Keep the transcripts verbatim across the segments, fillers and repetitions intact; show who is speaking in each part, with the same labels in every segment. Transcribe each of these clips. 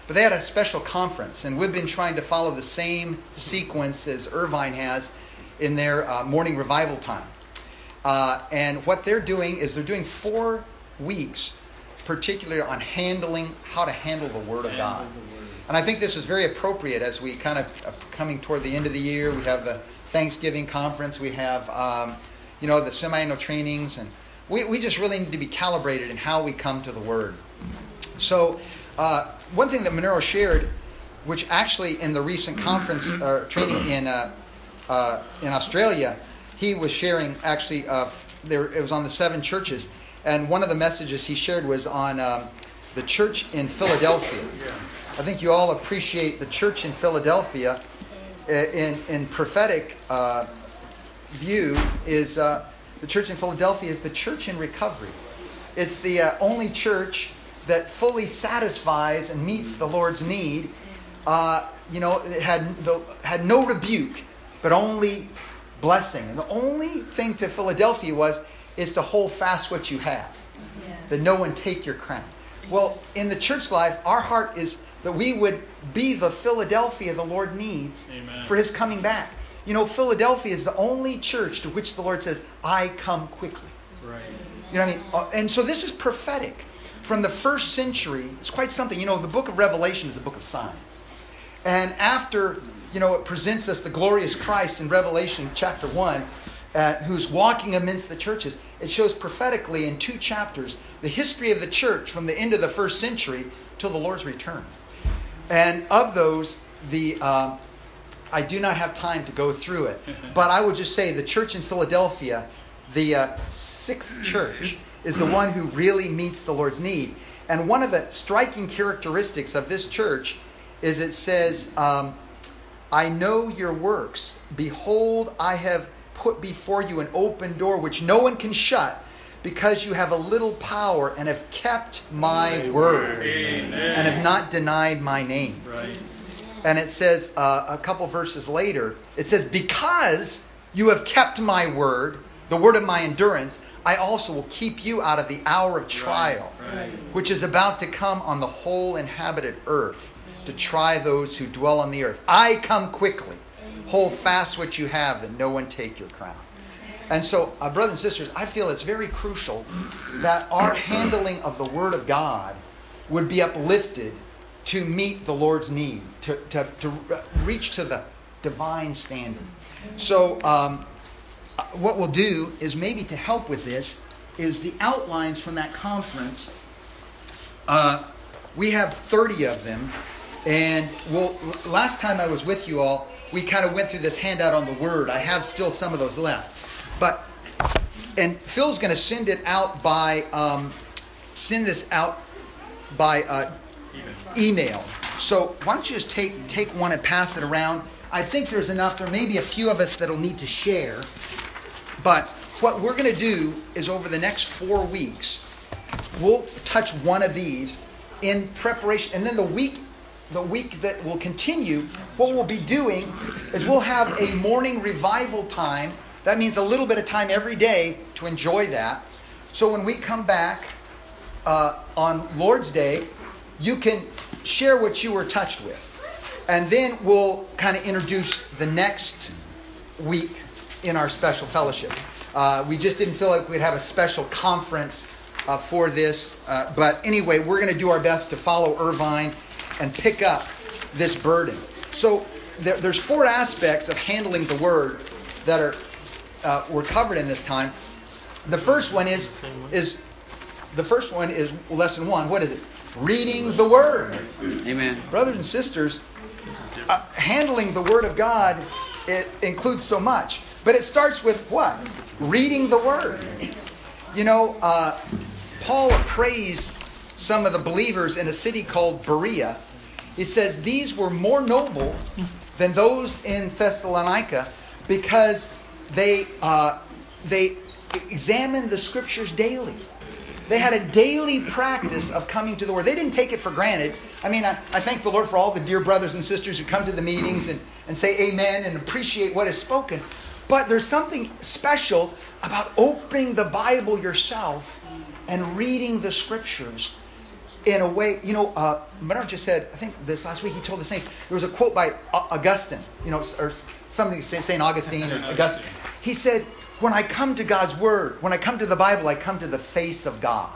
Speaker 1: But they had a special conference, and we've been trying to follow the same sequence as Irvine has in their uh, morning revival time. Uh, and what they're doing is they're doing four weeks, particularly on handling, how to handle the Word of God. And I think this is very appropriate as we kind of are coming toward the end of the year. We have the Thanksgiving conference. We have, um, you know, the semi-annual trainings. And we, we just really need to be calibrated in how we come to the Word. So uh, one thing that Monero shared, which actually in the recent conference uh, training in uh, uh, in Australia, he was sharing actually, uh, there it was on the seven churches. And one of the messages he shared was on um, the church in Philadelphia. I think you all appreciate the church in Philadelphia in, in prophetic uh, view is uh, the church in Philadelphia is the church in recovery. It's the uh, only church that fully satisfies and meets the Lord's need. Uh, you know, it had, the, had no rebuke, but only blessing. And the only thing to Philadelphia was is to hold fast what you have, yeah. That no one take your crown. Well, in the church life, our heart is that we would be the Philadelphia the Lord needs. Amen. For His coming back. You know, Philadelphia is the only church to which the Lord says, I come quickly. Right. You know what I mean? And so this is prophetic. From the first century, it's quite something. You know, the book of Revelation is a book of signs. And after, you know, it presents us the glorious Christ in Revelation chapter one, uh, who's walking amidst the churches, it shows prophetically in two chapters the history of the church from the end of the first century till the Lord's return. And of those, the uh, I do not have time to go through it, but I would just say the church in Philadelphia, the uh, sixth church, is the one who really meets the Lord's need. And one of the striking characteristics of this church is it says, um, I know your works. Behold, I have put before you an open door which no one can shut, because you have a little power and have kept my word. Amen. And have not denied my name. Right. And it says uh, a couple verses later, it says, because you have kept my word, the word of my endurance, I also will keep you out of the hour of trial, right. Right. which is about to come on the whole inhabited earth, to try those who dwell on the earth. I come quickly. Hold fast what you have, that no one take your crown. And so, uh, brothers and sisters, I feel it's very crucial that our handling of the Word of God would be uplifted to meet the Lord's need, to, to, to reach to the divine standard. So, um, what we'll do is maybe to help with this is the outlines from that conference. Uh, we have thirty of them. And we'll, last time I was with you all, we kind of went through this handout on the Word. I have still some of those left. But, and Phil's going to send it out by, um, send this out by uh, email. So why don't you just take take one and pass it around. I think there's enough. There may be a few of us that'll need to share. But what we're going to do is over the next four weeks, we'll touch one of these in preparation. And then the week the week that will continue, what we'll be doing is we'll have a morning revival time. That means a little bit of time every day to enjoy that. So when we come back uh, on Lord's Day, you can share what you were touched with. And then we'll kind of introduce the next week in our special fellowship. Uh, we just didn't feel like we'd have a special conference uh, for this. Uh, but anyway, we're going to do our best to follow Irvine and pick up this burden. So there, there's four aspects of handling the Word that are uh, were covered in this time. The first one is is the first one is lesson one. What is it? Reading the Word.
Speaker 2: Amen.
Speaker 1: Brothers and sisters, uh, handling the Word of God, it includes so much. But it starts with what? Reading the Word. You know, uh, Paul praised some of the believers in a city called Berea. He says these were more noble than those in Thessalonica because they uh, they examined the Scriptures daily. They had a daily practice of coming to the Word. They didn't take it for granted. I mean, I, I thank the Lord for all the dear brothers and sisters who come to the meetings and, and say amen and appreciate what is spoken. But there's something special about opening the Bible yourself and reading the Scriptures in a way, you know, uh, Bernard just said, I think this last week he told the saints, there was a quote by Augustine, you know, or something, Saint Augustine or Augustine. He said, when I come to God's Word, when I come to the Bible, I come to the face of God.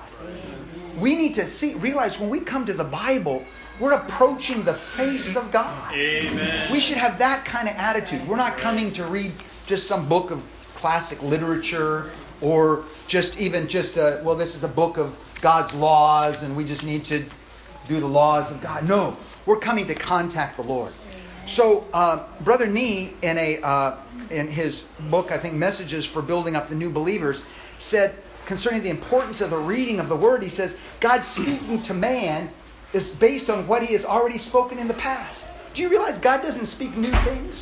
Speaker 1: We need to see, realize when we come to the Bible, we're approaching the face of God.
Speaker 2: Amen.
Speaker 1: We should have that kind of attitude. We're not coming to read just some book of classic literature or just even just, a, well, this is a book of God's laws and we just need to do the laws of God. No, we're coming to contact the Lord. So uh, Brother Nee, in a uh, in his book, I think, Messages for Building Up the New Believers, said concerning the importance of the reading of the Word, he says, God speaking to man is based on what he has already spoken in the past. Do you realize God doesn't speak new things?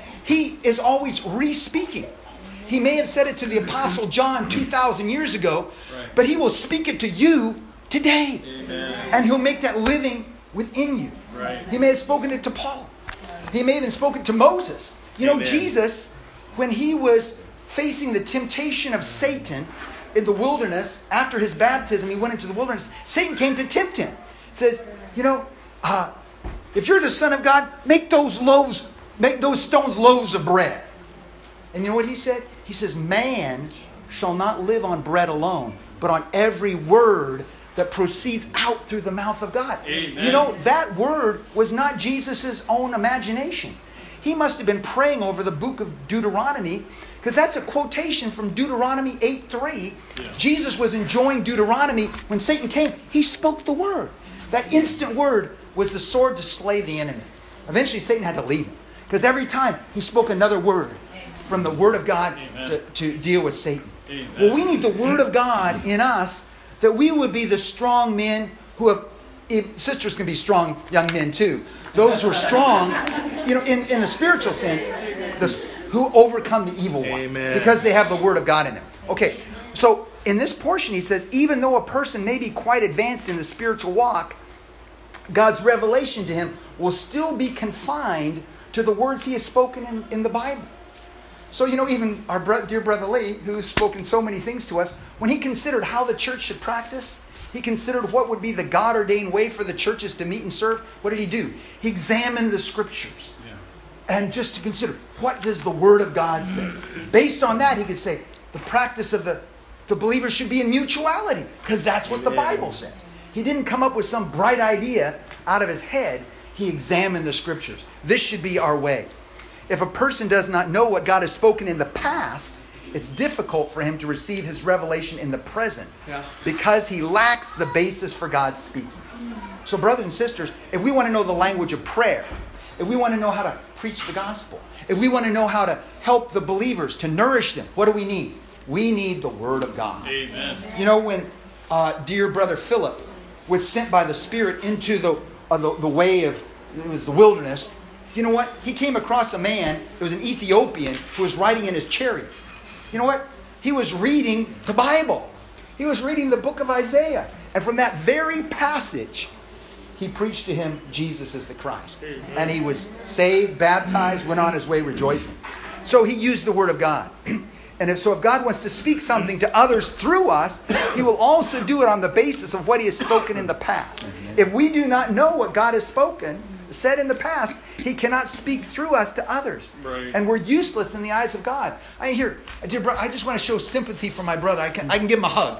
Speaker 1: He is always re-speaking. He may have said it to the Apostle John two thousand years ago, but he will speak it to you today.
Speaker 2: Amen.
Speaker 1: And he'll make that living within you.
Speaker 2: Right.
Speaker 1: He may have spoken it to Paul. He may have even spoken to Moses. You know,
Speaker 2: Amen. Jesus,
Speaker 1: when he was facing the temptation of Satan in the wilderness, after his baptism, he went into the wilderness. Satan came to tempt him. He says, you know, uh, if you're the Son of God, make those loaves, make those stones loaves of bread. And you know what he said? He says, man shall not live on bread alone, but on every word that proceeds out through the mouth of God.
Speaker 2: Amen.
Speaker 1: You know, that word was not Jesus' own imagination. He must have been praying over the book of Deuteronomy, because that's a quotation from Deuteronomy eight three.
Speaker 2: Yeah.
Speaker 1: Jesus was enjoying Deuteronomy. When Satan came, he spoke the word. That instant word was the sword to slay the enemy. Eventually, Satan had to leave him, because every time he spoke another word from the Word of God to, to deal with Satan.
Speaker 2: Amen.
Speaker 1: Well, we need the Word of God in us, that we would be the strong men who have, if, sisters can be strong young men too. Those who are strong, you know, in, in the spiritual sense, the, who overcome the evil one.
Speaker 2: Amen.
Speaker 1: Because they have the Word of God in them. Okay, so in this portion he says, even though a person may be quite advanced in the spiritual walk, God's revelation to him will still be confined to the words he has spoken in, in the Bible. So, you know, even our bro- dear brother Lee, who's spoken so many things to us, when he considered how the church should practice, he considered what would be the God-ordained way for the churches to meet and serve. What did he do? He examined the Scriptures. Yeah. And just to consider, what does the Word of God say? Based on that, he could say, the practice of the, the believers should be in mutuality, because that's what the Bible says. He didn't come up with some bright idea out of his head. He examined the Scriptures. This should be our way. If a person does not know what God has spoken in the past, it's difficult for him to receive his revelation in the present, yeah. because he lacks the basis for God's speaking. So brothers and sisters, if we want to know the language of prayer, if we want to know how to preach the gospel, if we want to know how to help the believers, to nourish them, what do we need? We need the Word of God.
Speaker 2: Amen.
Speaker 1: You know, when uh, dear brother Philip was sent by the Spirit into the, uh, the the way of, it was the wilderness, you know what? He came across a man, it was an Ethiopian, who was riding in his chariot. You know what? He was reading the Bible. He was reading the book of Isaiah. And from that very passage, he preached to him, Jesus is the Christ. And he was saved, baptized, went on his way rejoicing. So he used the Word of God. And if so, if God wants to speak something to others through us, He will also do it on the basis of what He has spoken in the past. If we do not know what God has spoken, said in the past, He cannot speak through us to others.
Speaker 2: Right.
Speaker 1: And we're useless in the eyes of God. I hear, dear brother, I just want to show sympathy for my brother. I can, I can give him a hug.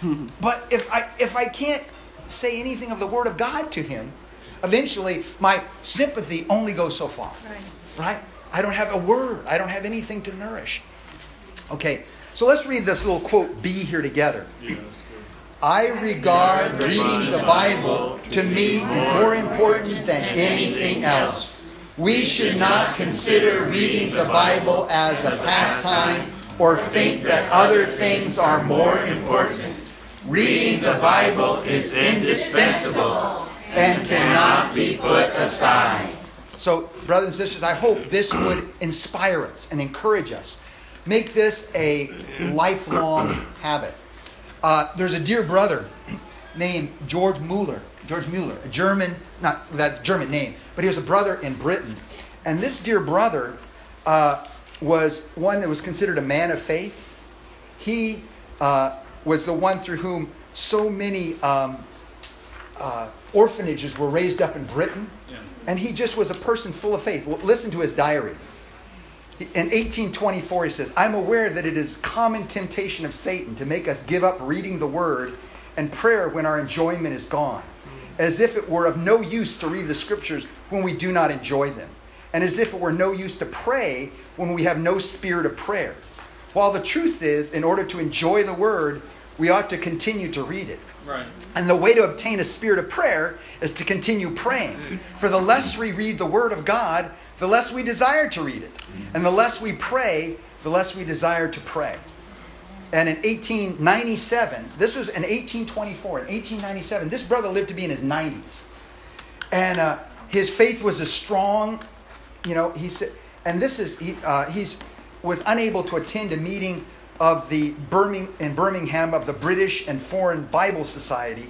Speaker 1: But if I if I can't say anything of the Word of God to him, eventually my sympathy only goes so far.
Speaker 3: Right.
Speaker 1: Right? I don't have a word. I don't have anything to nourish. Okay, so let's read this little quote B here together.
Speaker 2: Yes.
Speaker 1: I regard reading the Bible to me more important than anything else. We should not consider reading the Bible as a pastime or think that other things are more important. Reading the Bible is indispensable and cannot be put aside. So, brothers and sisters, I hope this would inspire us and encourage us. Make this a lifelong habit. Uh, there's a dear brother named George Mueller. George Mueller, a German, not that German name, but he was a brother in Britain. And this dear brother uh, was one that was considered a man of faith. He uh, was the one through whom so many um, uh, orphanages were raised up in Britain. Yeah. And he just was a person full of faith. Well, listen to his diary. In eighteen twenty-four, he says, I'm aware that it is common temptation of Satan to make us give up reading the Word and prayer when our enjoyment is gone, as if it were of no use to read the Scriptures when we do not enjoy them, and as if it were no use to pray when we have no spirit of prayer. While the truth is, in order to enjoy the Word, we ought to continue to read it. Right. And the way to obtain a spirit of prayer is to continue praying. For the less we read the Word of God, the less we desire to read it. And the less we pray, the less we desire to pray. And in eighteen ninety-seven, this was in eighteen twenty-four, in eighteen ninety-seven, this brother lived to be in his nineties. And uh, his faith was as strong, you know, he said, and this is, he uh, he's was unable to attend a meeting of the Birmingham, in Birmingham of the British and Foreign Bible Society.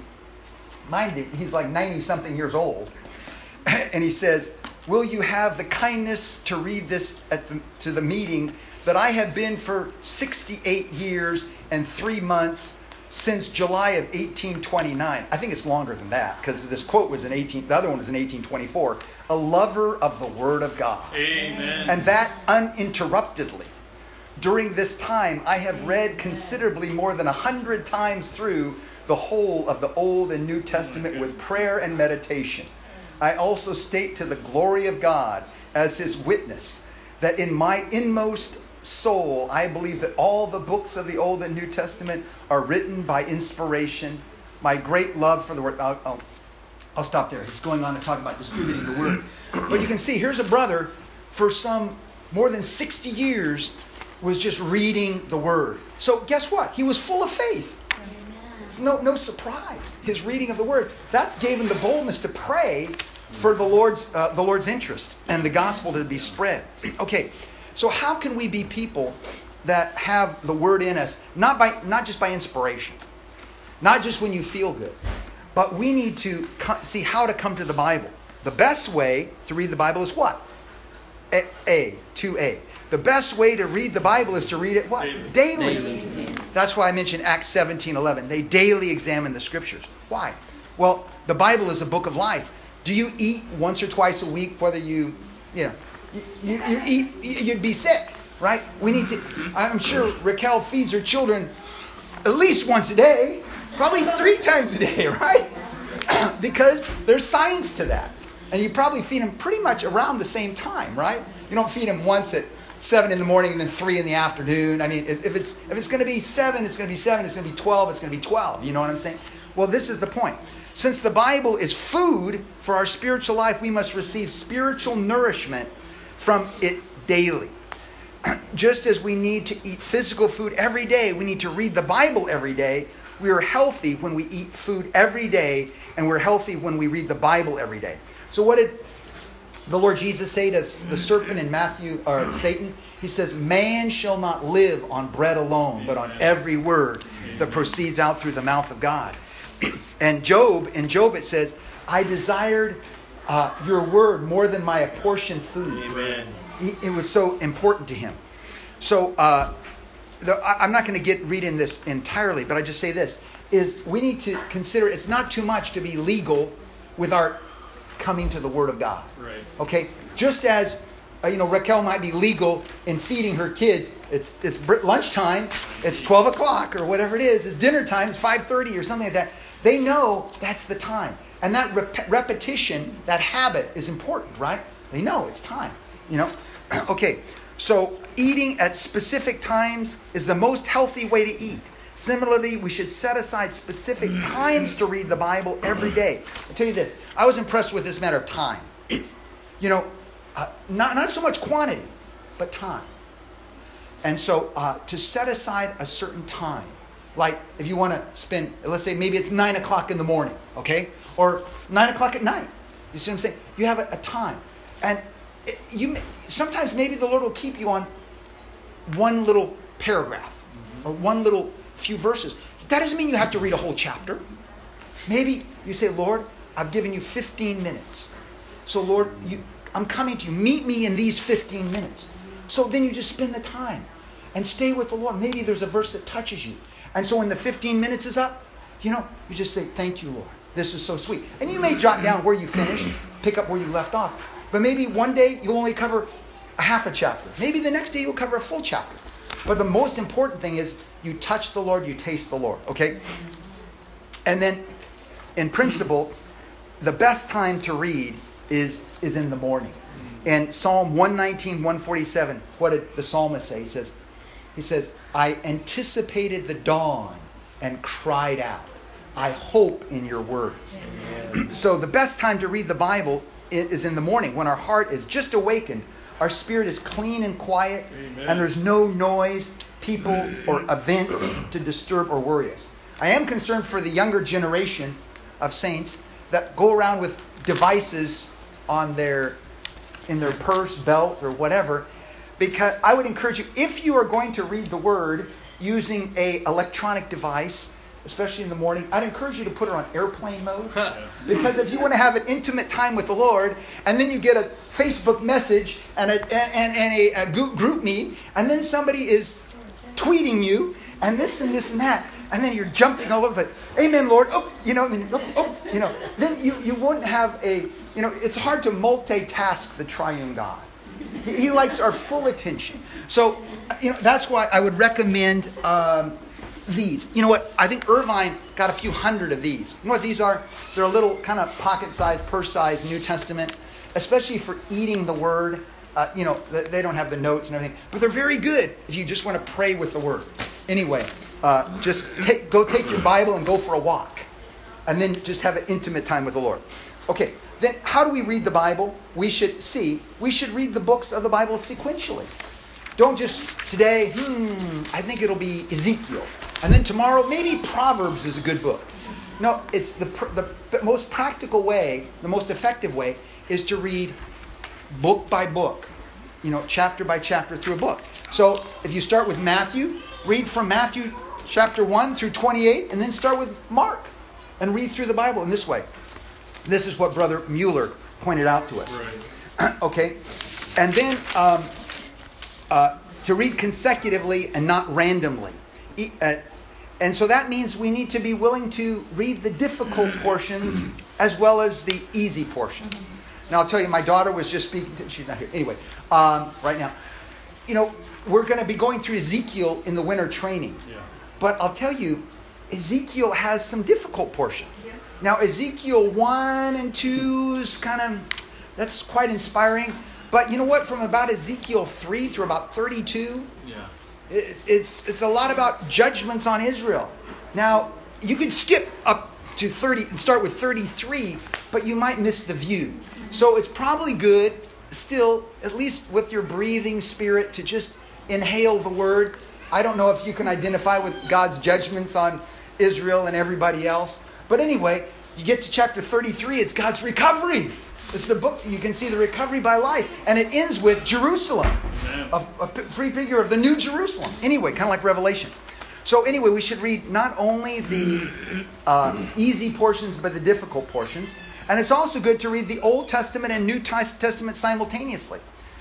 Speaker 1: Mind you, he's like ninety-something years old. And he says, will you have the kindness to read this at the, to the meeting that I have been for sixty-eight years and three months since July of eighteen twenty-nine. I think it's longer than that because this quote was in eighteen, the other one was in eighteen twenty-four. A lover of the Word of God. Amen. And that uninterruptedly. During this time, I have read considerably more than a hundred times through the whole of the Old and New Testament with prayer and meditation. I also state to the glory of God as His witness that in my inmost soul, I believe that all the books of the Old and New Testament are written by inspiration. My great love for the Word. I'll, I'll, I'll stop there. He's going on to talk about distributing the Word. But you can see, here's a brother for some more than sixty years was just reading the Word. So guess what? He was full of faith. It's no, no surprise. His reading of the Word, that's gave him the boldness to pray for the Lord's uh, the Lord's interest and the gospel to be spread. Okay, so how can we be people that have the Word in us, not by not just by inspiration, not just when you feel good, but we need to co- see how to come to the Bible. The best way to read the Bible is what? A, A two A. The best way to read the Bible is to read it what? Daily. Daily. That's why I mentioned Acts seventeen eleven. They daily examine the Scriptures. Why? Well, the Bible is a book of life. Do you eat once or twice a week? Whether you, you know, you, you eat, you'd be sick, right? We need to. I'm sure Raquel feeds her children at least once a day, probably three times a day, right? Because there's science to that, and you probably feed them pretty much around the same time, right? You don't feed them once at seven in the morning and then three in the afternoon. I mean, if, if it's if it's going to be seven, it's going to be seven. It's going to be twelve. It's going to be twelve. You know what I'm saying? Well, this is the point. Since the Bible is food for our spiritual life, we must receive spiritual nourishment from it daily. Just as we need to eat physical food every day, we need to read the Bible every day. We are healthy when we eat food every day, and we're healthy when we read the Bible every day. So what did the Lord Jesus say to the serpent in Matthew, or Satan? He says, man shall not live on bread alone, but on every word that proceeds out through the mouth of God. And Job, in Job it says, I desired uh, your word more than my apportioned food. Amen. He, it was so important to him. So uh, the, I, I'm not going to get read in this entirely, but I just say this, is we need to consider it's not too much to be legal with our coming to the Word of God. Right. Okay? Just as uh, you know, Raquel might be legal in feeding her kids. It's it's lunchtime, it's twelve o'clock or whatever it is. It's dinner time, it's five thirty or something like that. They know that's the time. And that rep- repetition, that habit is important, right? They know it's time. You know? Okay, so eating at specific times is the most healthy way to eat. Similarly, we should set aside specific times to read the Bible every day. I'll tell you this. I was impressed with this matter of time. You know, uh, not, not so much quantity, but time. And so uh, to set aside a certain time, like if you want to spend, let's say maybe it's nine o'clock in the morning, okay? Or nine o'clock at night. You see what I'm saying? You have a, a time. And it, you sometimes maybe the Lord will keep you on one little paragraph or one little few verses. That doesn't mean you have to read a whole chapter. Maybe you say, Lord, I've given you fifteen minutes. So Lord, you, I'm coming to you. Meet me in these fifteen minutes. So then you just spend the time and stay with the Lord. Maybe there's a verse that touches you. And so when the fifteen minutes is up, you know, you just say, thank you, Lord. this is so sweet. And you may jot down where you finished, pick up where you left off. But maybe one day you'll only cover a half a chapter. Maybe the next day you'll cover a full chapter. But the most important thing is you touch the Lord, you taste the Lord. Okay? And then, in principle, the best time to read is, is in the morning. In Psalm one nineteen, one forty-seven, what did the psalmist say? He says, he says, I anticipated the dawn and cried out. I hope in your words. Amen. So the best time to read the Bible is in the morning, when our heart is just awakened, our spirit is clean and quiet, Amen. And there's no noise, people, or events to disturb or worry us. I am concerned for the younger generation of saints that go around with devices on their in their purse, belt, or whatever, because I would encourage you, if you are going to read the Word using a electronic device, especially in the morning, I'd encourage you to put it on airplane mode. Because if you want to have an intimate time with the Lord, and then you get a Facebook message and a, and, and a, a group me, and then somebody is tweeting you, and this and this and that, and then you're jumping all over the place. Amen, Lord. Oh, you know, then, oh, oh, you know, then you, you wouldn't have a, you know, it's hard to multitask the triune God. He, he likes our full attention. So, you know, that's why I would recommend um, these. You know what? I think Irvine got a few hundred of these. You know what these are? They're a little kind of pocket-sized, purse-sized New Testament, especially for eating the Word. Uh, you know, they don't have the notes and everything, but they're very good if you just want to pray with the Word. Anyway, uh, just take, go take your Bible and go for a walk, and then just have an intimate time with the Lord. Okay, then how do we read the Bible? We should see, we should read the books of the Bible sequentially. Don't just today, hmm, I think it'll be Ezekiel. And then tomorrow, maybe Proverbs is a good book. No, it's the, the, the most practical way, the most effective way, is to read book by book, you know, chapter by chapter through a book. So if you start with Matthew, read from Matthew chapter one through twenty-eight, and then start with Mark and read through the Bible in this way. This is what Brother Mueller pointed out to us. Right. Okay? And then um, uh, to read consecutively and not randomly. E- uh, and so that means we need to be willing to read the difficult portions as well as the easy portions. Now, I'll tell you, my daughter was just speaking to, she's not here. Anyway, um, right now, you know, we're going to be going through Ezekiel in the winter training. Yeah. But I'll tell you, Ezekiel has some difficult portions. Yeah. Now, Ezekiel one and two is kind of, that's quite inspiring. But you know what? From about Ezekiel three through about thirty-two, yeah. it's, it's, it's a lot about judgments on Israel. Now, you could skip up to thirty and start with thirty-three, but you might miss the view. So it's probably good still, at least with your breathing spirit, to just inhale the word. I don't know if you can identify with God's judgments on Israel and everybody else. But anyway, you get to chapter thirty-three, it's God's recovery. It's the book, you can see the recovery by life. And it ends with Jerusalem, a, a prefigure of the new Jerusalem. Anyway, kind of like Revelation. So anyway, we should read not only the uh, easy portions, but the difficult portions. And it's also good to read the Old Testament and New Testament simultaneously.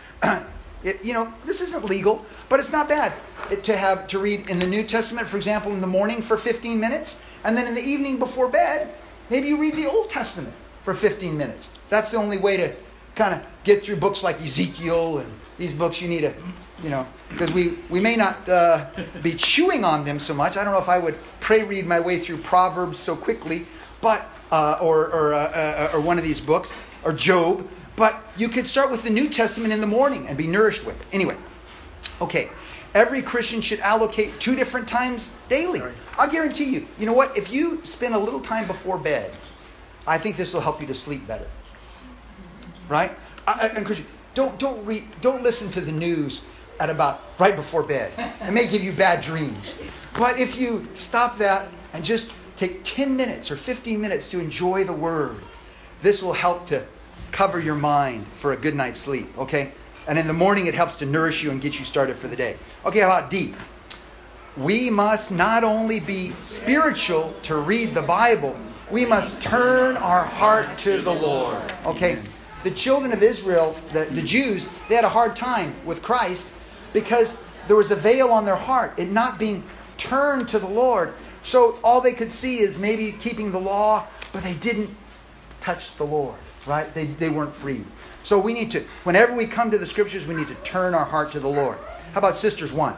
Speaker 1: It, you know, this isn't legal, but it's not bad it, to have to read in the New Testament, for example, in the morning for fifteen minutes, and then in the evening before bed, maybe you read the Old Testament for fifteen minutes. That's the only way to kind of get through books like Ezekiel and these books. You need to, you know, because we, we may not uh, be chewing on them so much. I don't know if I would pray read my way through Proverbs so quickly, but uh, or or, uh, uh, or one of these books, or Job. But you could start with the New Testament in the morning and be nourished with it. Anyway, okay. Every Christian should allocate two different times daily. Sorry. I'll guarantee you. You know what? If you spend a little time before bed, I think this will help you to sleep better. Right? I, I encourage you. Don't don't read. Don't listen to the news at about right before bed. It may give you bad dreams. But if you stop that and just take ten minutes or fifteen minutes to enjoy the Word, this will help to cover your mind for a good night's sleep, okay? And in the morning, it helps to nourish you and get you started for the day. Okay, how about D? We must not only be spiritual to read the Bible, we must turn our heart to the Lord, okay? The children of Israel, the, the Jews, they had a hard time with Christ because there was a veil on their heart, it not being turned to the Lord. So all they could see is maybe keeping the law but they didn't touch the Lord, right? They, they weren't freed. So we need to, whenever we come to the Scriptures, we need to turn our heart to the Lord. How about sisters one?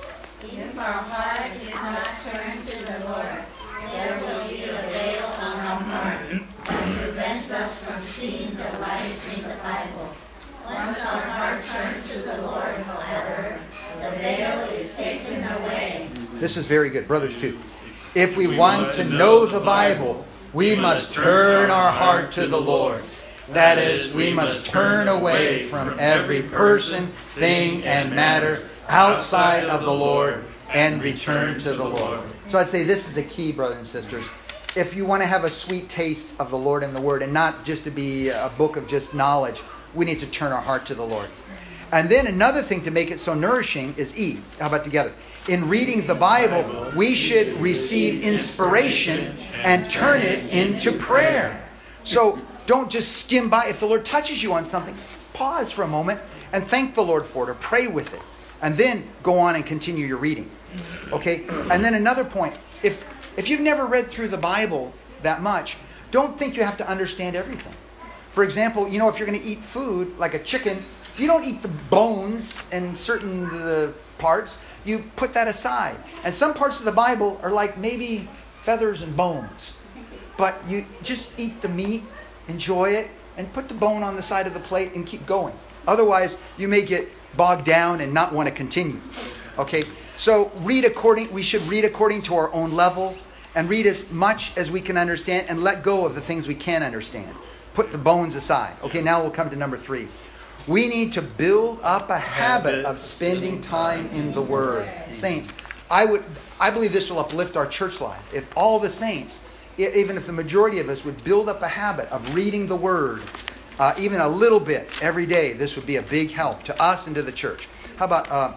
Speaker 2: If our heart is not turned to the Lord, there will be a veil on our heart that prevents us from seeing the light in the Bible. Once our heart turns to the Lord, however, the veil is taken away.
Speaker 1: This is very good. Brothers too. If we want to know the Bible, we must turn our heart to the Lord. That is, we must turn away from every person, thing, and matter outside of the Lord and return to the Lord. So I'd say this is a key, brothers and sisters. If you want to have a sweet taste of the Lord and the Word, and not just to be a book of just knowledge, we need to turn our heart to the Lord. And then another thing to make it so nourishing is E. How about together? In reading the Bible, we should receive inspiration and turn it into prayer. So don't just skim by. If the Lord touches you on something, pause for a moment and thank the Lord for it or pray with it. And then go on and continue your reading. Okay? And then another point. If if you've never read through the Bible that much, don't think you have to understand everything. For example, you know, if you're going to eat food like a chicken, you don't eat the bones and certain the parts. You put that aside. And some parts of the Bible are like maybe feathers and bones. But you just eat the meat, enjoy it, and put the bone on the side of the plate and keep going. Otherwise, you may get bogged down and not want to continue. Okay? So read according we should read according to our own level and read as much as we can understand and let go of the things we can't understand. Put the bones aside. Okay, now we'll come to number three. We need to build up a habit of spending time in the Word. Saints, I would I believe this will uplift our church life. If all the saints, even if the majority of us would build up a habit of reading the Word, uh, even a little bit every day, this would be a big help to us and to the church. How about uh,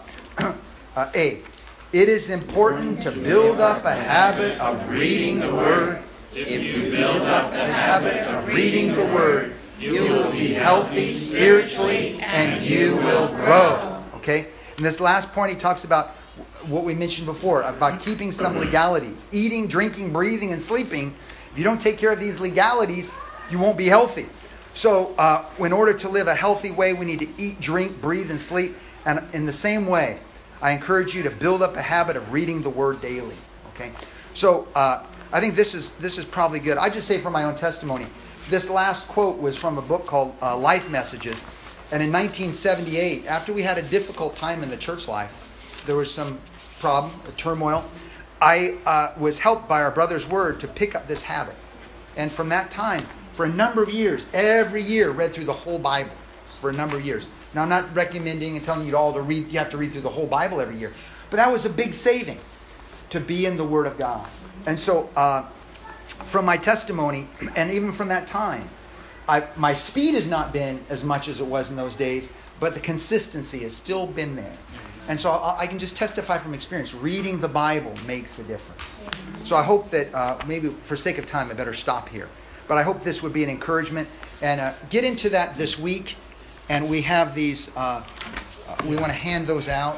Speaker 1: uh, A? It is important to build up a habit of reading the Word. If you build up this habit of reading the Word, you will be healthy spiritually and you will grow. Okay? In this last point, he talks about what we mentioned before, about keeping some legalities. Eating, drinking, breathing, and sleeping. If you don't take care of these legalities, you won't be healthy. So uh, in order to live a healthy way, we need to eat, drink, breathe, and sleep. And in the same way, I encourage you to build up a habit of reading the Word daily. Okay? So uh, I think this is this is probably good. I just say from my own testimony, this last quote was from a book called uh, Life Messages. And in nineteen seventy-eight, after we had a difficult time in the church life, there was some problem, a turmoil, I uh, was helped by our brother's word to pick up this habit. And from that time, for a number of years, every year read through the whole Bible for a number of years. Now, I'm not recommending and telling you all to read, you have to read through the whole Bible every year. But that was a big saving, to be in the Word of God. And so, uh, from my testimony, and even from that time, I, my speed has not been as much as it was in those days, but the consistency has still been there. And so I, I can just testify from experience. Reading the Bible makes a difference. So I hope that, uh, maybe for sake of time, I better stop here. But I hope this would be an encouragement. And uh, get into that this week. And we have these, uh, uh, we want to hand those out.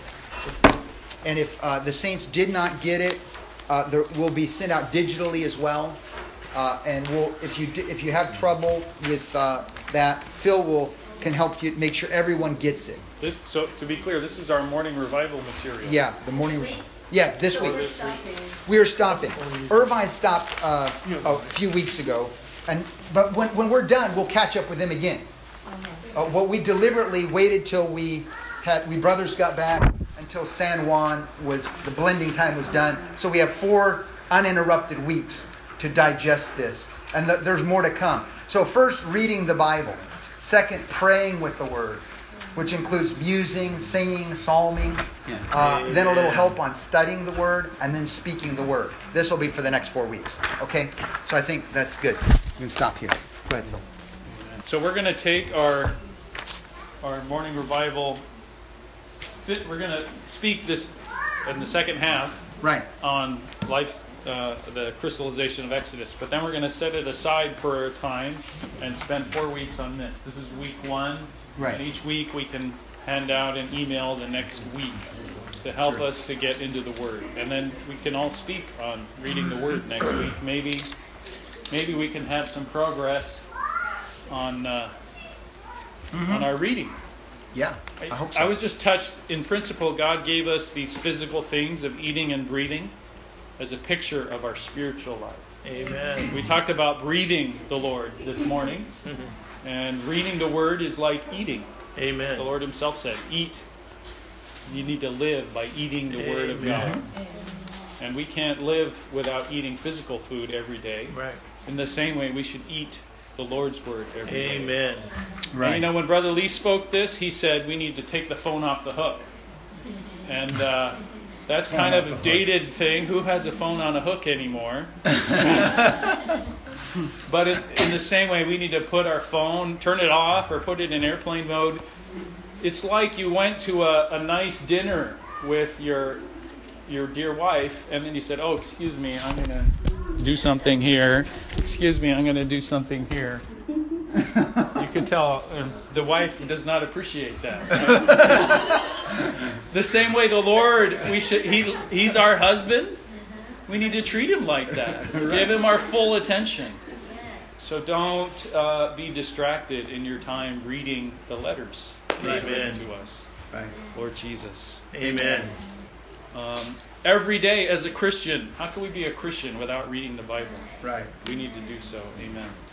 Speaker 1: And if uh, the saints did not get it, uh, there will be sent out digitally as well. Uh, and we'll, if you if you have trouble with uh, that, Phil will can help you make sure everyone gets it.
Speaker 3: This, so to be clear, this is our morning revival material.
Speaker 1: Yeah, the morning. Yeah, this
Speaker 2: So
Speaker 1: week.
Speaker 2: we're stopping.
Speaker 1: We are stopping. Irvine stopped uh, a few weeks ago, and but when when we're done, we'll catch up with him again. Uh, what we deliberately waited till we had we brothers got back until San Juan was the blending time was done. So we have four uninterrupted weeks to digest this, and th- there's more to come. So first, reading the Bible. Second, praying with the Word, which includes musing, singing, psalming. Uh, then a little help on studying the Word, and then speaking the Word. This will be for the next four weeks. Okay? So I think that's good. You can stop here. Go ahead, Phil.
Speaker 3: So we're going to take our our morning revival. We're going to speak this in the second half.
Speaker 1: Right.
Speaker 3: On life, uh, the crystallization of Exodus. But then we're going to set it aside for a time and spend four weeks on this. This is week one.
Speaker 1: Right.
Speaker 3: And each week we can hand out an email the next week to help
Speaker 1: Sure.
Speaker 3: us to get into the Word. And then we can all speak on reading the Word next week. Maybe maybe we can have some progress on uh,
Speaker 1: Mm-hmm.
Speaker 3: on our reading.
Speaker 1: Yeah, I, I hope so.
Speaker 3: I was just touched. In principle, God gave us these physical things of eating and breathing as a picture of our spiritual life.
Speaker 4: Amen.
Speaker 3: We talked about breathing the Lord this morning,
Speaker 4: Mm-hmm.
Speaker 3: and reading the Word is like eating.
Speaker 4: Amen.
Speaker 3: The Lord Himself said, "Eat." You need to live by eating the Word of God.
Speaker 4: Amen.
Speaker 3: And we can't live without eating physical food every day.
Speaker 4: Right.
Speaker 3: In the same way, we should eat the Lord's Word every day.
Speaker 4: Amen.
Speaker 1: Right.
Speaker 3: And you know, when Brother Lee spoke this, he said we need to take the phone off the hook. And uh, that's
Speaker 1: Phone
Speaker 3: kind
Speaker 1: off
Speaker 3: of
Speaker 1: the
Speaker 3: a
Speaker 1: hook.
Speaker 3: dated thing. Who has a phone on a hook anymore? But in, in the same way, we need to put our phone, turn it off, or put it in airplane mode. It's like you went to a, a nice dinner with your your dear wife, and then you said, "Oh, excuse me, I'm going to do something here. Excuse me, I'm going to do something here." You can tell uh, the wife does not appreciate that. Right? The same way the Lord, we should he he's our husband. We need to treat him like that.
Speaker 1: Right.
Speaker 3: Give him our full attention. So don't uh, be distracted in your time reading the letters that he's written to us.
Speaker 1: Right.
Speaker 3: Lord Jesus.
Speaker 4: Amen.
Speaker 3: Um, every day as a Christian, how can we be a Christian without reading the Bible?
Speaker 1: Right.
Speaker 3: We need to do so. Amen.